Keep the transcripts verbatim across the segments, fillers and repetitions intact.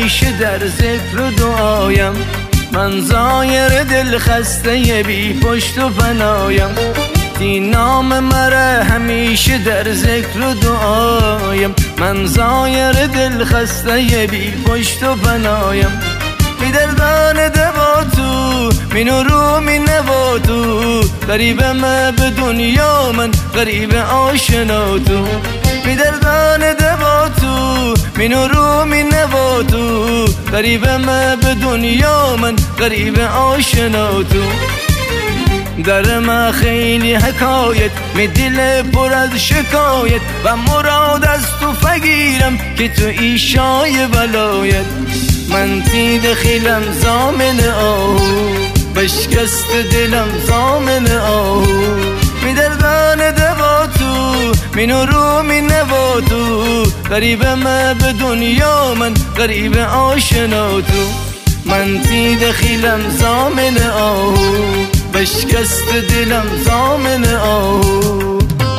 همیشه در ذکر و دعایم، من زایر دل خسته بی پشت و پنایم. این نام مرا همیشه در ذکر و دعایم، من زایر دل خسته بی پشت و پنایم. بی دردان دوا تو می نورو می نوا تو، غریب ما به دنیا من غریب آشنا تو. بی دردان دوا تو می نورو می نوا تو، غریب ما به دنیا من غریب آشنا تو. در ما خیلی حکایت می دل پر از شکایت، و مراد از تو فقیرم که تو ایشای ولایت. من تی دخیلم زامن آهو، بشکست دلم زامن آهو. می دردان دوا تو می نورو می نوا تو، غریب ما به دنیا من غریب آشنا تو. من تی دخیلم زامن آهو، بشکست دلم زامن آهو.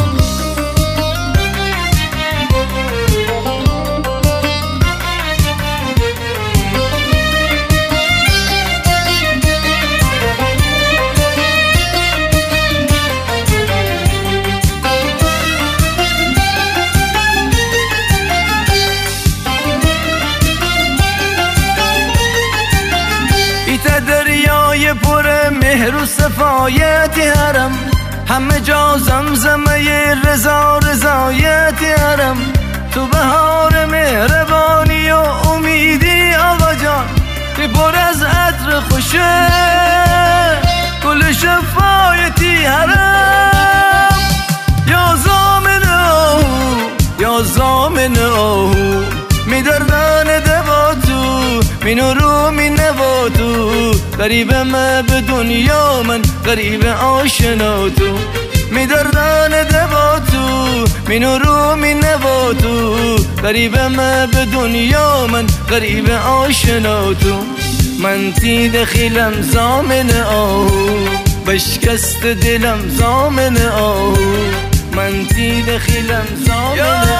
دریای پر مهر و صفایت حرم، همه جا زمزمه رضا رضایت حرم. تو بهار مهربانی و امیدی آقا جان، که پر از عطر خوشه گل شفایتی حرم. یا زامن آهو یا زامن آهو، می دردان دوا تو می نورو می نوا تو، غریب ما به دنیا من غریب آشنا تو. می دردان دوا تو می نورو می نوا تو، غریب ما به دنیا من غریب آشنا تو. من تی دخیلم زامن آهو، بشکست دلم زامن آهو. من تی دخیلم زامن